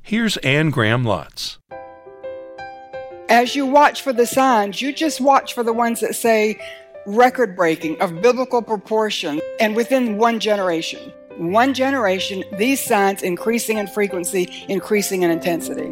Here's Anne Graham Lotz. As you watch for the signs, you just watch for the ones that say record-breaking of biblical proportion and within one generation. One generation, these signs increasing in frequency, increasing in intensity.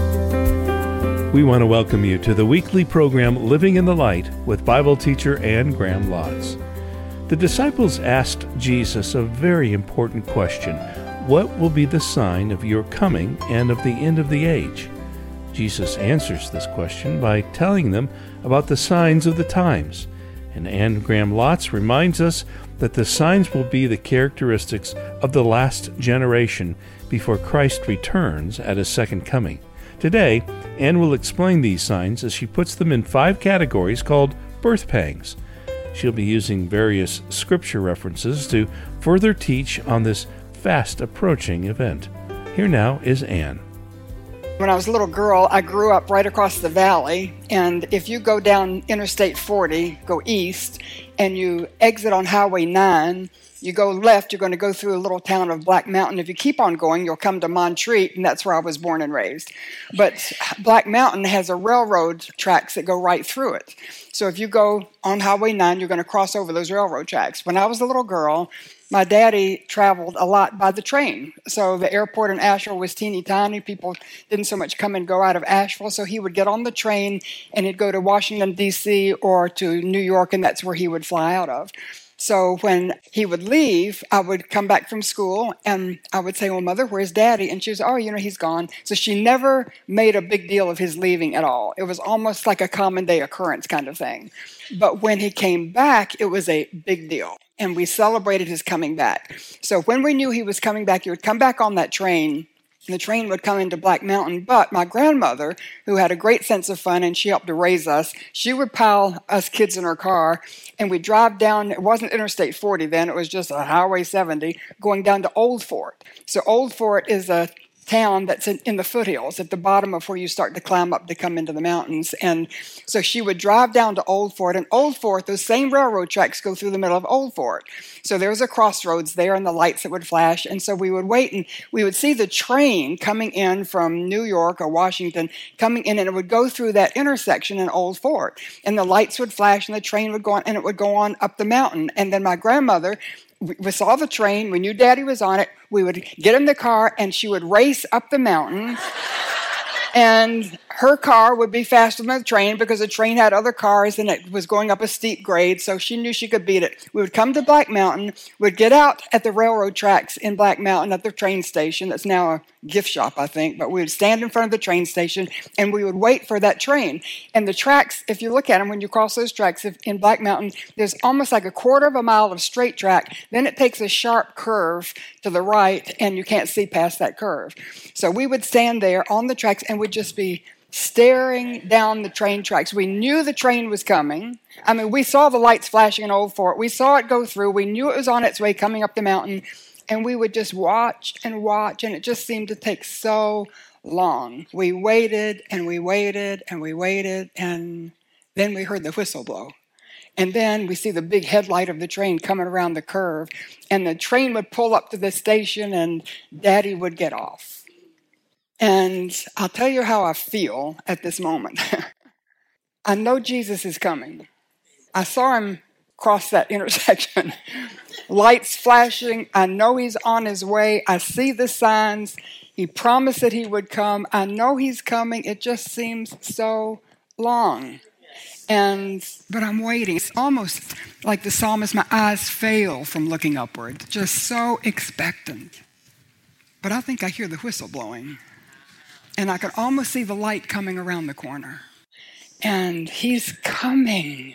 We want to welcome you to the weekly program Living in the Light with Bible teacher Anne Graham Lotz. The disciples asked Jesus a very important question. What will be the sign of your coming and of the end of the age? Jesus answers this question by telling them about the signs of the times. And Anne Graham Lotz reminds us that the signs will be the characteristics of the last generation before Christ returns at his second coming. Today, Anne will explain these signs as she puts them in 5 categories called birth pangs. She'll be using various scripture references to further teach on this fast approaching event. Here now is Anne. When I was a little girl, I grew up right across the valley, and if you go down Interstate 40, go east, and you exit on Highway 9, you go left, you're going to go through a little town of Black Mountain. If you keep on going, you'll come to Montreat, and that's where I was born and raised. But Black Mountain has a railroad tracks that go right through it. So if you go on Highway 9, you're going to cross over those railroad tracks. When I was a little girl, my daddy traveled a lot by the train. So the airport in Asheville was teeny tiny. People didn't so much come and go out of Asheville. So he would get on the train and he'd go to Washington, D.C. or to New York, and that's where he would fly out of. So when he would leave, I would come back from school and I would say, well, Mother, where's Daddy? And she was, oh, he's gone. So she never made a big deal of his leaving at all. It was almost like a common day occurrence kind of thing. But when he came back, it was a big deal. And we celebrated his coming back. So when we knew he was coming back, he would come back on that train. And the train would come into Black Mountain. But my grandmother, who had a great sense of fun and she helped to raise us, she would pile us kids in her car and we'd drive down. It wasn't Interstate 40 then. It was just a Highway 70 going down to Old Fort. So Old Fort is a town that's in the foothills at the bottom of where you start to climb up to come into the mountains. And so she would drive down to Old Fort, and Old Fort, those same railroad tracks go through the middle of Old Fort. So there was a crossroads there and the lights that would flash. And so we would wait and we would see the train coming in from New York or Washington coming in, and it would go through that intersection in Old Fort. And the lights would flash and the train would go on and it would go on up the mountain. And then my grandmother, we saw the train, we knew Daddy was on it, we would get in the car and she would race up the mountain and her car would be faster than the train because the train had other cars and it was going up a steep grade, so she knew she could beat it. We would come to Black Mountain, we'd get out at the railroad tracks in Black Mountain at the train station, that's now a gift shop, I think, but we would stand in front of the train station and we would wait for that train. And the tracks, if you look at them, when you cross those tracks in Black Mountain, there's almost like a 1/4 mile of straight track, then it takes a sharp curve to the right and you can't see past that curve. So we would stand there on the tracks and we'd just be staring down the train tracks. We knew the train was coming. I mean, we saw the lights flashing in Old Fort. We saw it go through. We knew it was on its way coming up the mountain. And we would just watch, and it just seemed to take so long. We waited, and we waited, and we waited, and then we heard the whistle blow. And then we see the big headlight of the train coming around the curve, and the train would pull up to the station, and Daddy would get off. And I'll tell you how I feel at this moment. I know Jesus is coming. I saw him cross that intersection. Lights flashing. I know he's on his way. I see the signs. He promised that he would come. I know he's coming. It just seems so long. But I'm waiting. It's almost like the psalmist, my eyes fail from looking upward. Just so expectant. But I think I hear the whistle blowing. And I can almost see the light coming around the corner. And he's coming.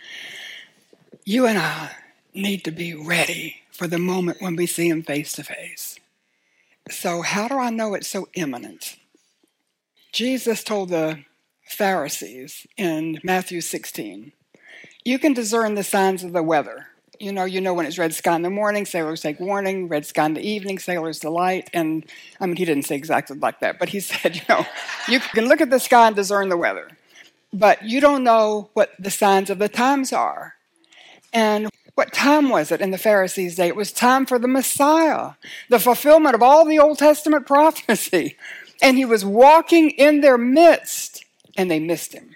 You and I need to be ready for the moment when we see him face to face. So how do I know it's so imminent? Jesus told the Pharisees in Matthew 16, you can discern the signs of the weather. You know when it's red sky in the morning, sailors take warning, red sky in the evening, sailors delight. And I mean, he didn't say exactly like that, but he said, you can look at the sky and discern the weather, but you don't know what the signs of the times are. And what time was it in the Pharisees' day? It was time for the Messiah, the fulfillment of all the Old Testament prophecy. And he was walking in their midst, and they missed him.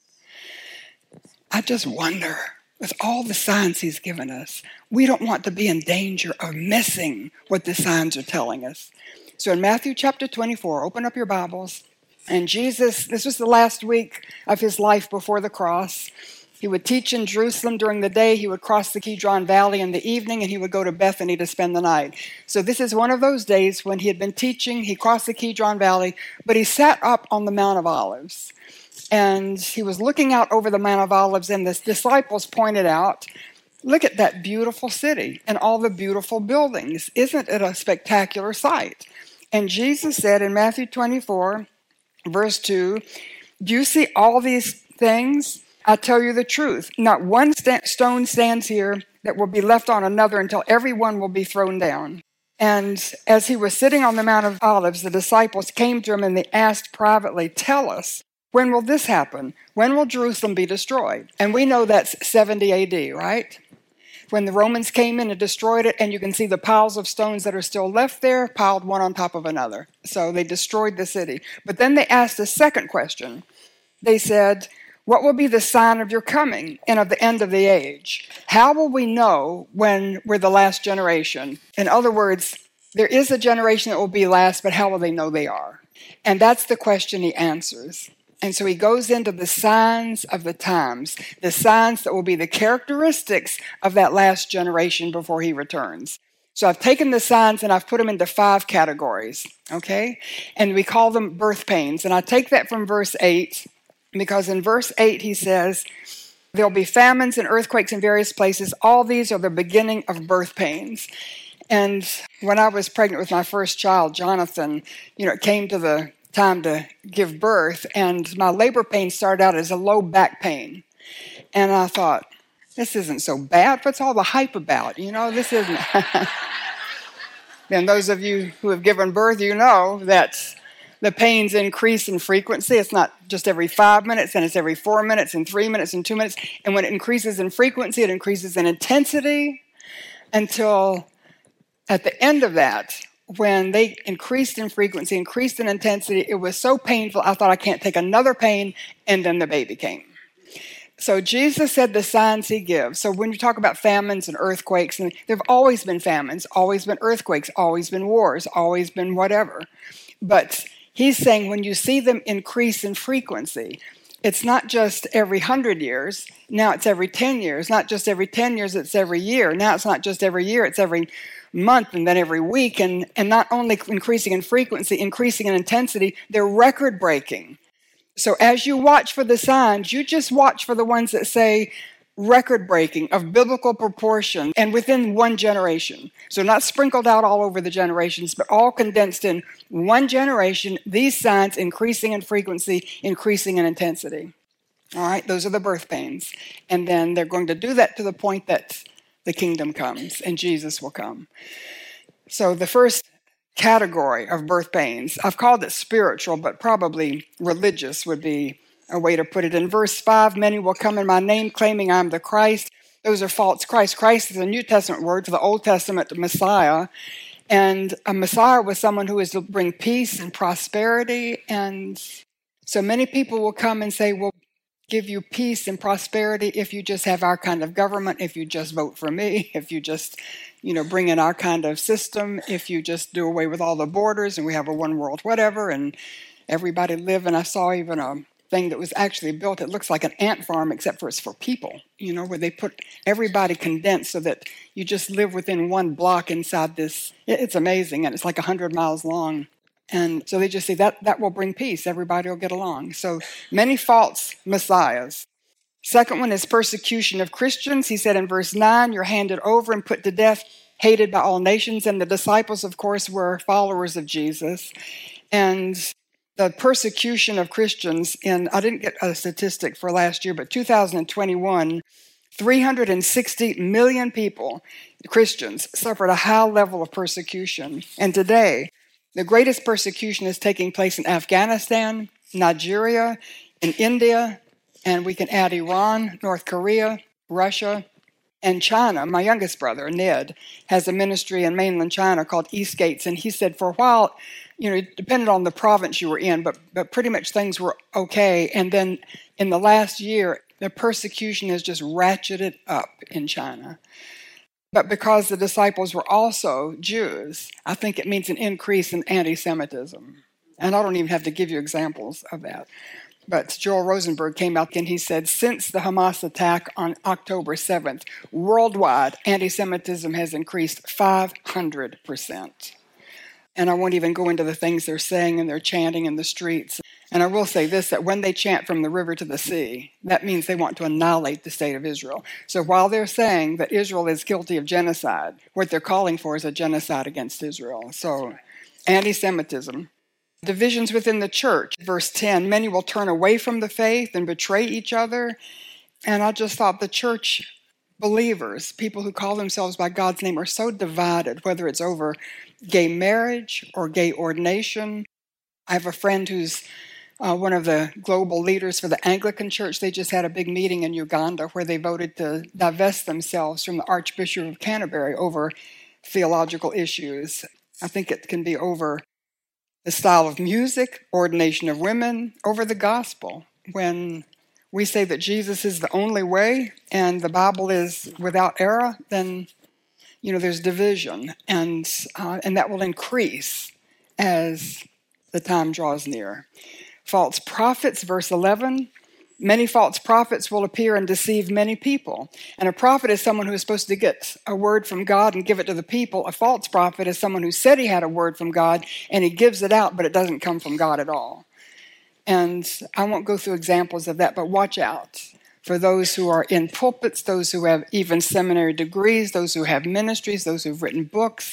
I just wonder, with all the signs he's given us, we don't want to be in danger of missing what the signs are telling us. So in Matthew chapter 24, open up your Bibles. And Jesus, this was the last week of his life before the cross. He would teach in Jerusalem during the day. He would cross the Kidron Valley in the evening, and he would go to Bethany to spend the night. So this is one of those days when he had been teaching. He crossed the Kidron Valley, but he sat up on the Mount of Olives. And he was looking out over the Mount of Olives, and the disciples pointed out, look at that beautiful city and all the beautiful buildings. Isn't it a spectacular sight? And Jesus said in Matthew 24, verse 2, do you see all these things? I tell you the truth. Not one stone stands here that will be left on another until every one will be thrown down. And as he was sitting on the Mount of Olives, the disciples came to him and they asked privately, tell us, when will this happen? When will Jerusalem be destroyed? And we know that's 70 AD, right? When the Romans came in and destroyed it, and you can see the piles of stones that are still left there, piled one on top of another. So they destroyed the city. But then they asked a second question. They said, what will be the sign of your coming and of the end of the age? How will we know when we're the last generation? In other words, there is a generation that will be last, but how will they know they are? And that's the question he answers. And so he goes into the signs of the times, the signs that will be the characteristics of that last generation before he returns. So I've taken the signs and I've put them into 5 categories, okay? And we call them birth pains. And I take that from verse 8, because in verse 8 he says, there'll be famines and earthquakes in various places. All these are the beginning of birth pains. And when I was pregnant with my first child, Jonathan, it came to the time to give birth, and my labor pain started out as a low back pain. And I thought, this isn't so bad. What's all the hype about? This isn't. And those of you who have given birth, you know that the pains increase in frequency. It's not just every 5 minutes, and it's every 4 minutes, and 3 minutes, and 2 minutes. And when it increases in frequency, it increases in intensity until at the end of that, when they increased in frequency, increased in intensity, it was so painful, I thought I can't take another pain, and then the baby came. So Jesus said the signs he gives. So when you talk about famines and earthquakes, and there have always been famines, always been earthquakes, always been wars, always been whatever. But he's saying when you see them increase in frequency, it's not just every 100 years, now it's every 10 years. Not just every 10 years, it's every year. Now it's not just every year, it's every month and then every week, and not only increasing in frequency, increasing in intensity, they're record-breaking. So as you watch for the signs, you just watch for the ones that say record-breaking of biblical proportion and within one generation. So not sprinkled out all over the generations, but all condensed in one generation, these signs increasing in frequency, increasing in intensity. All right, those are the birth pains. And then they're going to do that to the point that the kingdom comes and Jesus will come. So the first category of birth pains, I've called it spiritual, but probably religious would be a way to put it. In verse 5, many will come in my name claiming I'm the Christ. Those are false Christ. Christ is a New Testament word for the Old Testament Messiah. And a Messiah was someone who is to bring peace and prosperity. And so many people will come and say, well, give you peace and prosperity if you just have our kind of government, if you just vote for me, if you just, bring in our kind of system, if you just do away with all the borders and we have a one world whatever and everybody live. And I saw even a thing that was actually built, it looks like an ant farm except for it's for people, where they put everybody condensed so that you just live within one block inside this. It's amazing, and it's like 100 miles long. And so they just say that will bring peace. Everybody will get along. So many false messiahs. Second one is persecution of Christians. He said in verse 9, you're handed over and put to death, hated by all nations. And the disciples, of course, were followers of Jesus. And the persecution of Christians I didn't get a statistic for last year, but 2021, 360 million people, Christians, suffered a high level of persecution. And today, the greatest persecution is taking place in Afghanistan, Nigeria, in India, and we can add Iran, North Korea, Russia, and China. My youngest brother, Ned, has a ministry in mainland China called East Gates, and he said for a while, it depended on the province you were in, but pretty much things were okay. And then in the last year, the persecution has just ratcheted up in China. But because the disciples were also Jews, I think it means an increase in anti-Semitism. And I don't even have to give you examples of that. But Joel Rosenberg came out and he said, since the Hamas attack on October 7th, worldwide anti-Semitism has increased 500%. And I won't even go into the things they're saying and they're chanting in the streets. And I will say this, that when they chant from the river to the sea, that means they want to annihilate the state of Israel. So while they're saying that Israel is guilty of genocide, what they're calling for is a genocide against Israel. So anti-Semitism. Divisions within the church. Verse 10, many will turn away from the faith and betray each other. And I just thought the church believers, people who call themselves by God's name, are so divided, whether it's over gay marriage or gay ordination. I have a friend who's one of the global leaders for the Anglican Church. They just had a big meeting in Uganda where they voted to divest themselves from the Archbishop of Canterbury over theological issues. I think it can be over the style of music, ordination of women, over the gospel. When we say that Jesus is the only way and the Bible is without error, then there's division, and that will increase as the time draws near. False prophets, verse 11. Many false prophets will appear and deceive many people. And a prophet is someone who is supposed to get a word from God and give it to the people. A false prophet is someone who said he had a word from God and he gives it out, but it doesn't come from God at all. And I won't go through examples of that, but watch out for those who are in pulpits, those who have even seminary degrees, those who have ministries, those who've written books.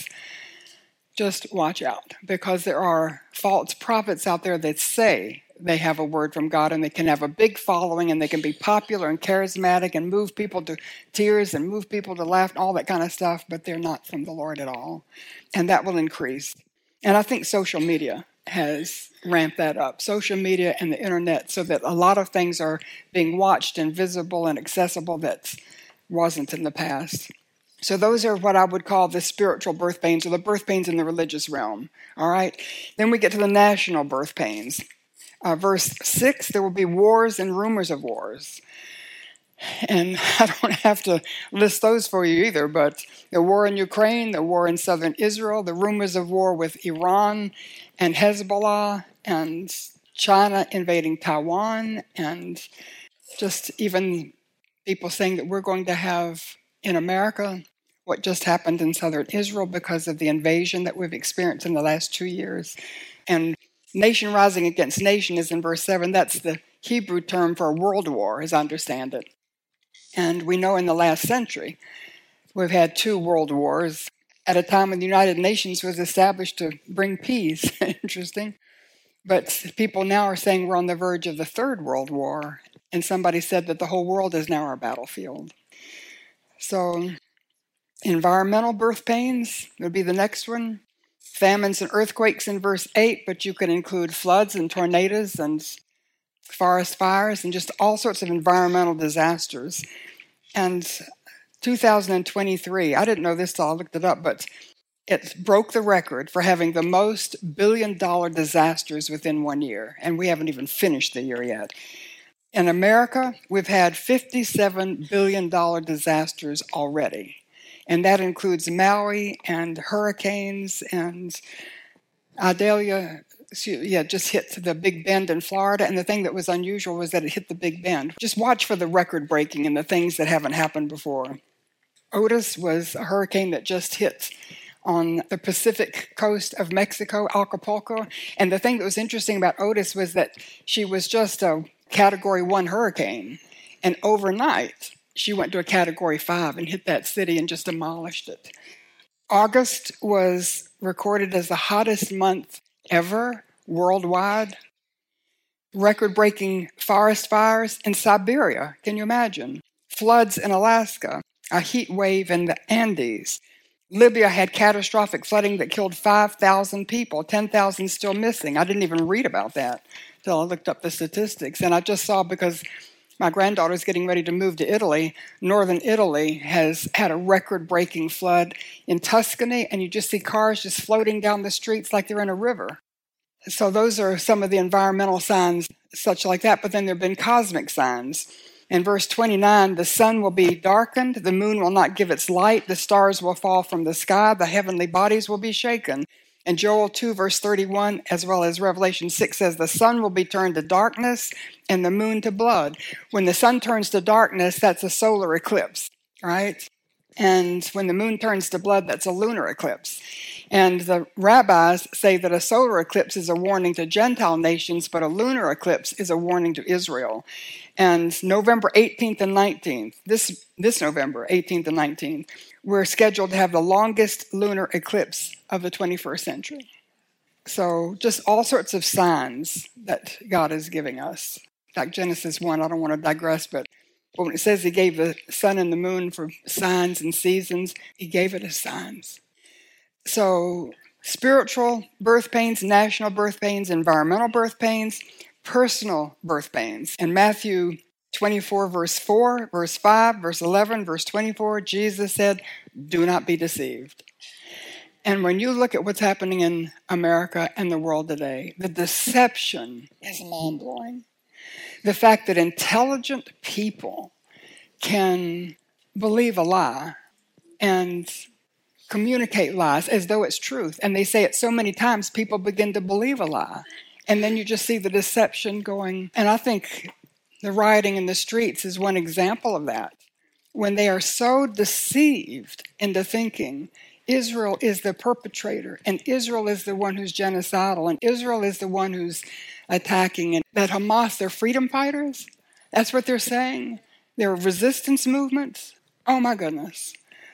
Just watch out, because there are false prophets out there that say they have a word from God and they can have a big following and they can be popular and charismatic and move people to tears and move people to laughter, all that kind of stuff, but they're not from the Lord at all. And that will increase. And I think social media has ramped that up. Social media and the internet, so that a lot of things are being watched and visible and accessible that wasn't in the past. So those are what I would call the spiritual birth pains, or the birth pains in the religious realm. All right? Then we get to the national birth pains. Verse 6, there will be wars and rumors of wars. And I don't have to list those for you either, but the war in Ukraine, the war in southern Israel, the rumors of war with Iran and Hezbollah, and China invading Taiwan, and just even people saying that we're going to have in America what just happened in southern Israel because of the invasion that we've experienced in the last 2 years. And nation rising against nation is in verse 7. That's the Hebrew term for a world war, as I understand it. And we know in the last century, we've had 2 world wars at a time when the United Nations was established to bring peace. Interesting. But people now are saying we're on the verge of the 3rd World War. And somebody said that the whole world is now our battlefield. So environmental birth pains would be the next one. Famines and earthquakes in verse 8, but you can include floods and tornadoes and forest fires and just all sorts of environmental disasters. And 2023, I didn't know this till I looked it up, but it broke the record for having the most billion-dollar disasters within 1 year, and we haven't even finished the year yet. In America, we've had $57 billion disasters already, and that includes Maui and hurricanes, and Idalia just hit the Big Bend in Florida, and the thing that was unusual was that it hit the Big Bend. Just watch for the record breaking and the things that haven't happened before. Otis was a hurricane that just hit on the Pacific coast of Mexico, Acapulco. And the thing that was interesting about Otis was that she was just a Category 1 hurricane. And overnight, she went to a Category 5 and hit that city and just demolished it. August was recorded as the hottest month ever worldwide. Record-breaking forest fires in Siberia. Can you imagine? Floods in Alaska. A heat wave in the Andes. Libya had catastrophic flooding that killed 5,000 people, 10,000 still missing. I didn't even read about that until I looked up the statistics. And I just saw, because my granddaughter's getting ready to move to Italy, northern Italy has had a record-breaking flood in Tuscany, and you just see cars just floating down the streets like they're in a river. So those are some of the environmental signs, such like that. But then there have been cosmic signs. In verse 29, the sun will be darkened, the moon will not give its light, the stars will fall from the sky, the heavenly bodies will be shaken. And Joel 2, verse 31, as well as Revelation 6 says, the sun will be turned to darkness and the moon to blood. When the sun turns to darkness, that's a solar eclipse, right? And when the moon turns to blood, that's a lunar eclipse. And the rabbis say that a solar eclipse is a warning to Gentile nations, but a lunar eclipse is a warning to Israel. And November 18th and 19th, this November 18th and 19th, we're scheduled to have the longest lunar eclipse of the 21st century. So just all sorts of signs that God is giving us. Like Genesis 1, I don't want to digress, but when it says he gave the sun and the moon for signs and seasons, he gave it as signs. So spiritual birth pains, national birth pains, environmental birth pains, personal birth pains. In Matthew 24, verse 4, verse 5, verse 11, verse 24, Jesus said, do not be deceived. And when you look at what's happening in America and the world today, the deception is mind-blowing. The fact that intelligent people can believe a lie and communicate lies as though it's truth. And they say it so many times, people begin to believe a lie. And then you just see the deception going. And I think the rioting in the streets is one example of that. When they are so deceived into thinking Israel is the perpetrator, and Israel is the one who's genocidal, and Israel is the one who's attacking, and that Hamas, they're freedom fighters. That's what they're saying. They're resistance movements. Oh my goodness.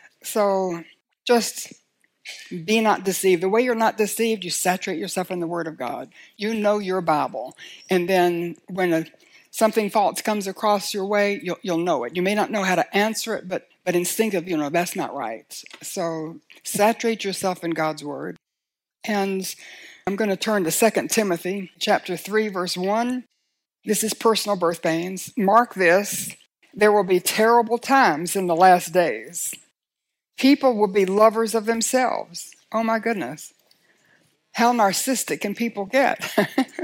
So just be not deceived. The way you're not deceived, you saturate yourself in the Word of God. You know your Bible. And then when something false comes across your way, you'll know it. You may not know how to answer it, but instinctively, that's not right. So saturate yourself in God's Word. And I'm going to turn to 2 Timothy chapter 3, verse 1. This is personal birth pains. Mark this. There will be terrible times in the last days. People will be lovers of themselves. Oh my goodness. How narcissistic can people get?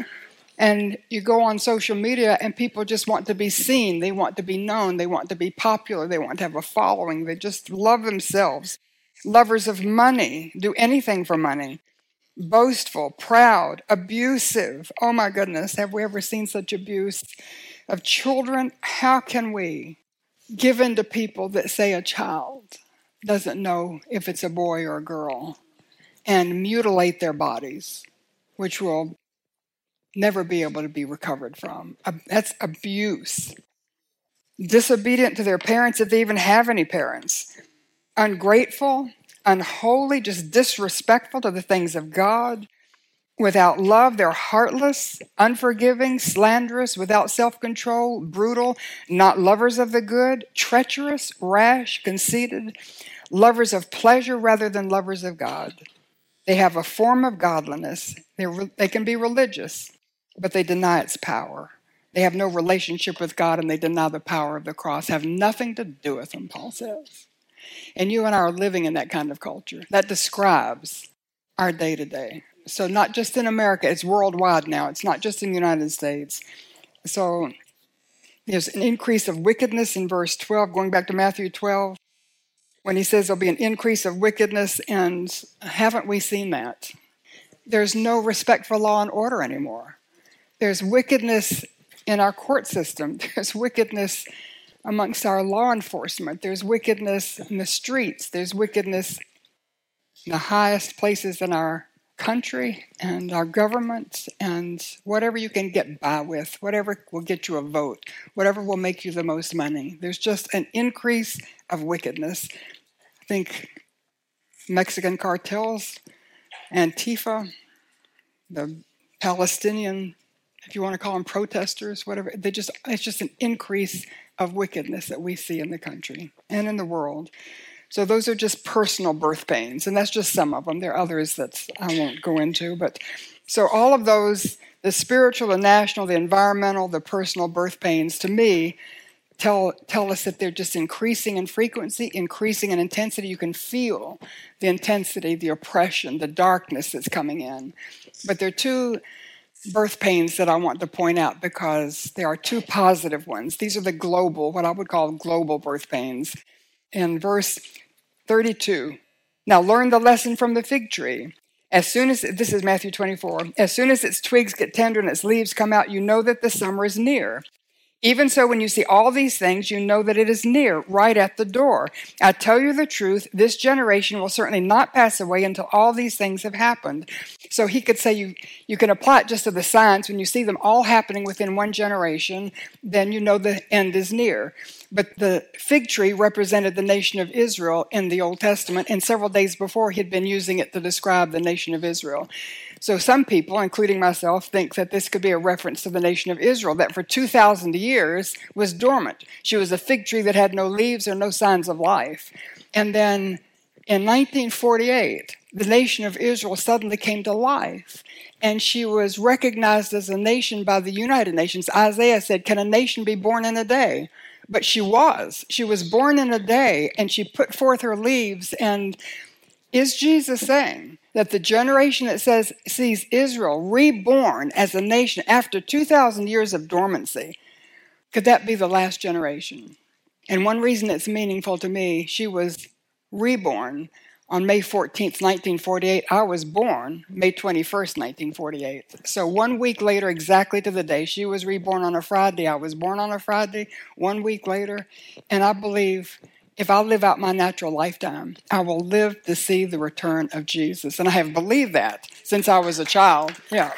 And you go on social media and people just want to be seen. They want to be known. They want to be popular. They want to have a following. They just love themselves. Lovers of money. Do anything for money. Boastful, proud, abusive. Oh my goodness. Have we ever seen such abuse of children? How can we give in to people that say a child doesn't know if it's a boy or a girl and mutilate their bodies, which will never be able to be recovered from? That's abuse. Disobedient to their parents, if they even have any parents. Ungrateful, unholy, just disrespectful to the things of God. Without love, they're heartless, unforgiving, slanderous, without self-control, brutal, not lovers of the good, treacherous, rash, conceited, lovers of pleasure rather than lovers of God. They have a form of godliness. They can be religious, but they deny its power. They have no relationship with God, and they deny the power of the cross. Have nothing to do with them, Paul says. And you and I are living in that kind of culture. That describes our day-to-day. So not just in America, it's worldwide now. It's not just in the United States. So there's an increase of wickedness in verse 12, going back to Matthew 12, when he says there'll be an increase of wickedness, and haven't we seen that? There's no respect for law and order anymore. There's wickedness in our court system. There's wickedness amongst our law enforcement. There's wickedness in the streets. There's wickedness in the highest places in our country and our government, and whatever you can get by with, whatever will get you a vote, whatever will make you the most money. There's just an increase of wickedness. I think Mexican cartels, Antifa, the Palestinian, if you want to call them protesters, whatever, it's just an increase of wickedness that we see in the country and in the world. So those are just personal birth pains, and that's just some of them. There are others that I won't go into. But so all of those, the spiritual, the national, the environmental, the personal birth pains, to me, tell us that they're just increasing in frequency, increasing in intensity. You can feel the intensity, the oppression, the darkness that's coming in. But there are two birth pains that I want to point out because there are two positive ones. These are the global, what I would call global birth pains. In verse 32, now learn the lesson from the fig tree. This is Matthew 24, as soon as its twigs get tender and its leaves come out, you know that the summer is near. Even so, when you see all these things, you know that it is near, right at the door. I tell you the truth, this generation will certainly not pass away until all these things have happened. So he could say you can apply it just to the signs. When you see them all happening within one generation, then you know the end is near. But the fig tree represented the nation of Israel in the Old Testament, and several days before he had been using it to describe the nation of Israel. So some people, including myself, think that this could be a reference to the nation of Israel, that for 2,000 years was dormant. She was a fig tree that had no leaves or no signs of life. And then in 1948, the nation of Israel suddenly came to life, and she was recognized as a nation by the United Nations. Isaiah said, "Can a nation be born in a day?" But she was. She was born in a day, and she put forth her leaves. And is Jesus saying that the generation that sees Israel reborn as a nation after 2,000 years of dormancy, could that be the last generation? And one reason it's meaningful to me, she was reborn on May 14th, 1948. I was born May 21st, 1948. So 1 week later, exactly to the day, she was reborn on a Friday. I was born on a Friday, 1 week later. And I believe if I live out my natural lifetime, I will live to see the return of Jesus. And I have believed that since I was a child. Yeah.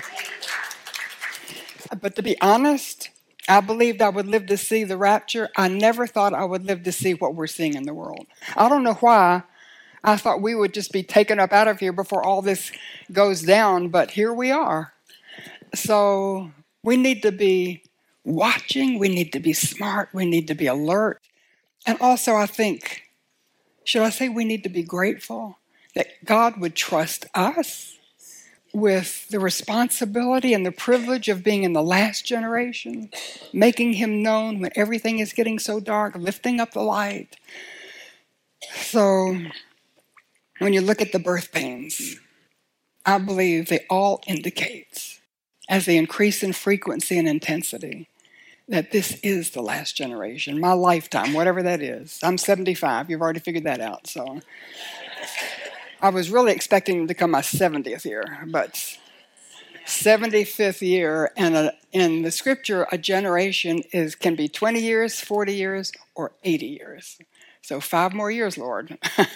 But to be honest, I believed I would live to see the rapture. I never thought I would live to see what we're seeing in the world. I don't know why. I thought we would just be taken up out of here before all this goes down, but here we are. So we need to be watching. We need to be smart. We need to be alert. And also, I think, should I say we need to be grateful that God would trust us with the responsibility and the privilege of being in the last generation, making him known when everything is getting so dark, lifting up the light. So when you look at the birth pains, I believe they all indicate, as they increase in frequency and intensity, that this is the last generation, my lifetime, whatever that is. I'm 75. You've already figured that out. So I was really expecting to come my 70th year, but 75th year, and in the scripture, a generation can be 20 years, 40 years, or 80 years. So 5 more years, Lord.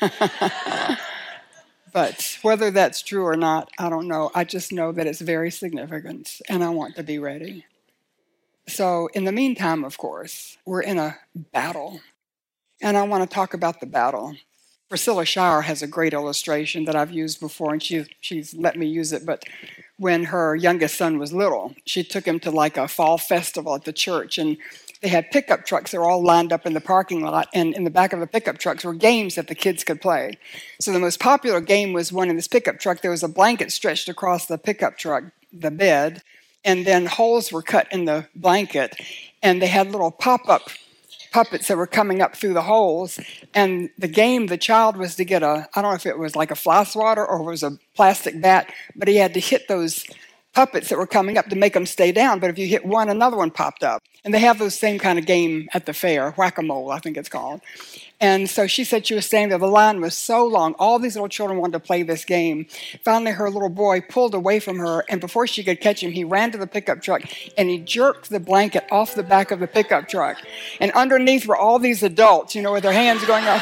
But whether that's true or not, I don't know. I just know that it's very significant, and I want to be ready. So in the meantime, of course, we're in a battle. And I want to talk about the battle. Priscilla Shirer has a great illustration that I've used before, and she's let me use it. But when her youngest son was little, she took him to like a fall festival at the church, and they had pickup trucks that were all lined up in the parking lot, and in the back of the pickup trucks were games that the kids could play. So the most popular game was one in this pickup truck. There was a blanket stretched across the pickup truck, the bed, and then holes were cut in the blanket, and they had little pop-up puppets that were coming up through the holes. And the game, the child was to get I don't know if it was like a fly swatter or it was a plastic bat, but he had to hit those puppets that were coming up to make them stay down. But if you hit one, another one popped up. And they have those same kind of game at the fair, whack-a-mole, I think it's called. And so she said she was standing there. The line was so long. All these little children wanted to play this game. Finally, her little boy pulled away from her, and before she could catch him, he ran to the pickup truck, and he jerked the blanket off the back of the pickup truck. And underneath were all these adults, with their hands going up.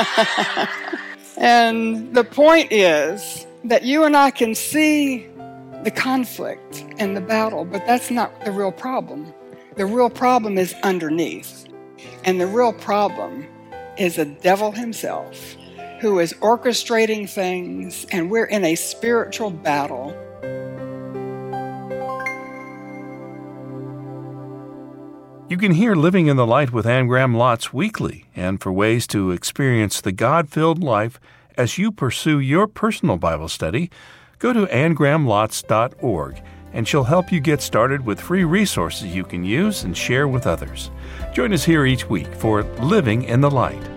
And the point is that you and I can see the conflict and the battle, but that's not the real problem. The real problem is underneath. And the real problem is the devil himself, who is orchestrating things, and we're in a spiritual battle. You can hear Living in the Light with Anne Graham Lotz weekly, and for ways to experience the God-filled life as you pursue your personal Bible study, go to annegrahamlotz.org, and she'll help you get started with free resources you can use and share with others. Join us here each week for Living in the Light.